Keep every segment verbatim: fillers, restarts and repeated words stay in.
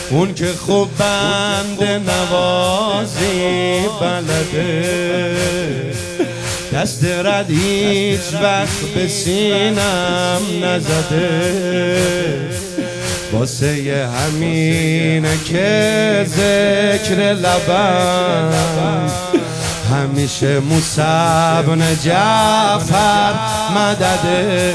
اون که خوب بند نوازی بلده، دست رد هیچ وقت به سینم نزده. واسه همینه که ذکر لبم همیشه موسی بن جعفر مدده،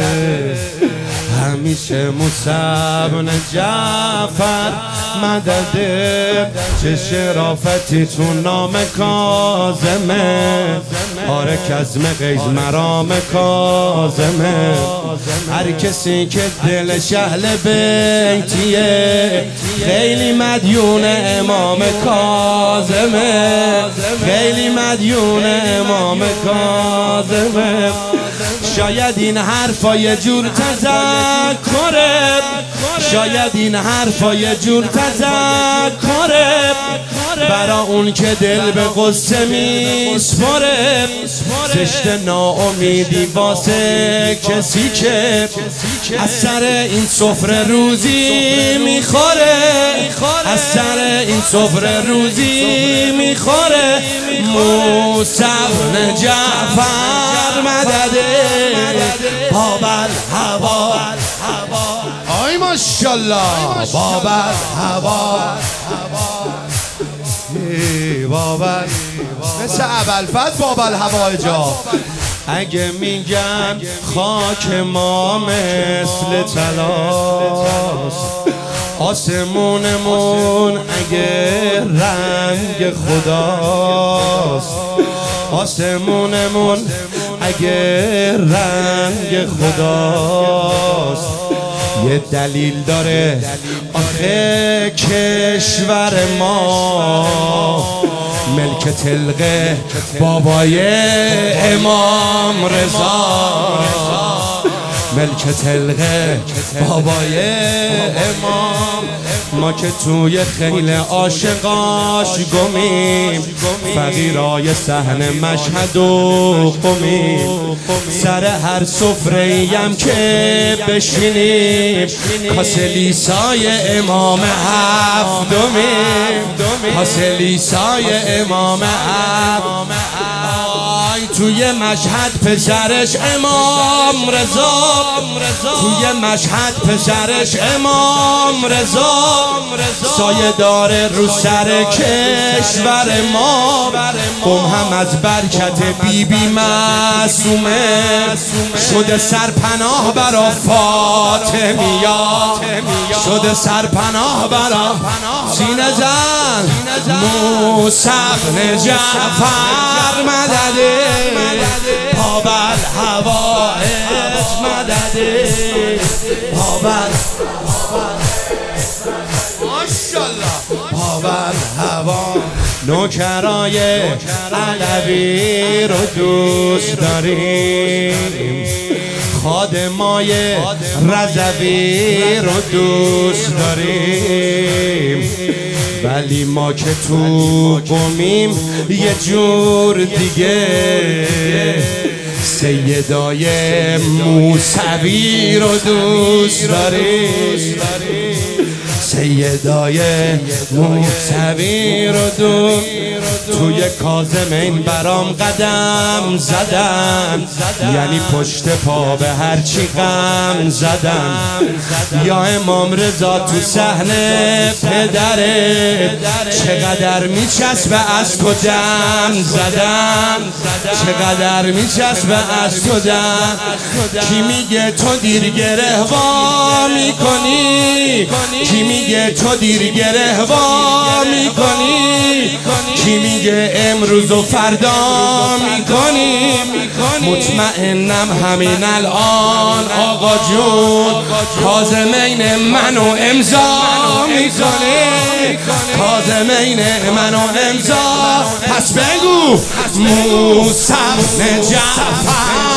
همیشه موسی بن جعفر مدده. چه شرافتی تو نام کاظمه، آره کظم غیظ مرام کاظمه. هر کسی که دلش اهل بیتیه خیلی مدیون امام کاظمه، خیلی مدیون امام کاظمه. شاید این حرفا یه جور تذکره، شاید این حرفا یه جور تذکره برا اون که دل به غصه میسپره. زشت ناامیدی واسه کسی که از سر این سفره روزی میخوره، از سر این سفره روزی میخوره. موسی بن جعفر مدده، بابل هوا آی ماشالله، بابل هوا بابل مثل ابوالفضل بابل هوا جا. اگه میگن خاک ما مثل طلاست، آسمونمون اگه رنگ خداست، آسمونمون اگه رنگ خداست. یه دلیل داره آخه کشور ما ملک طلق بابای امام رضا، ملک طلق بابای امام. ما که توی خیل عاشقاش گمیم، فقیرای صحن مشهد و قمیم. سر هر سفره‌ایم که بشینیم کاسه لیسای امام هفتمیم، کاسه لیسای امام هفتمیم. توی مشهد پسرش امام رضا، توی مشهد پسرش امام رضا. سایه داره رو سر کشور ما، قم هم از برکت بی بی معصومه شده سرپناه برا فاطمیات، شده سرپناه برا سینه زن. موسی بن جعفر مدده، بابل هوایت مدده، بابل ماشالله بابل هوا. نوکرای علوی رو دوست داریم، خادمای رضوی رو دوست داریم، ولی ما که تو قمیم یه جور دیگه سیدای موسوی رو دوست داریم، سیدای موسوی رو دوست. توی کاظمین برام قدم زدن، یعنی پشت پا به هرچی غم زدن. یا امام رضا تو صحنه پدره، چقدر میچسبه از تو دم زدن، چقدر میچسبه از تو دم. کی میگه تو دیر گره وا میکنی، کی میگه تو دیر گره وا میکنی، کی میگه امروز و فردا میکنی. مطمئنم همین الان آقا جون کاظمین منو امضا میکنه، کاظمین منو امضا. پس بگو موسی بن جعفر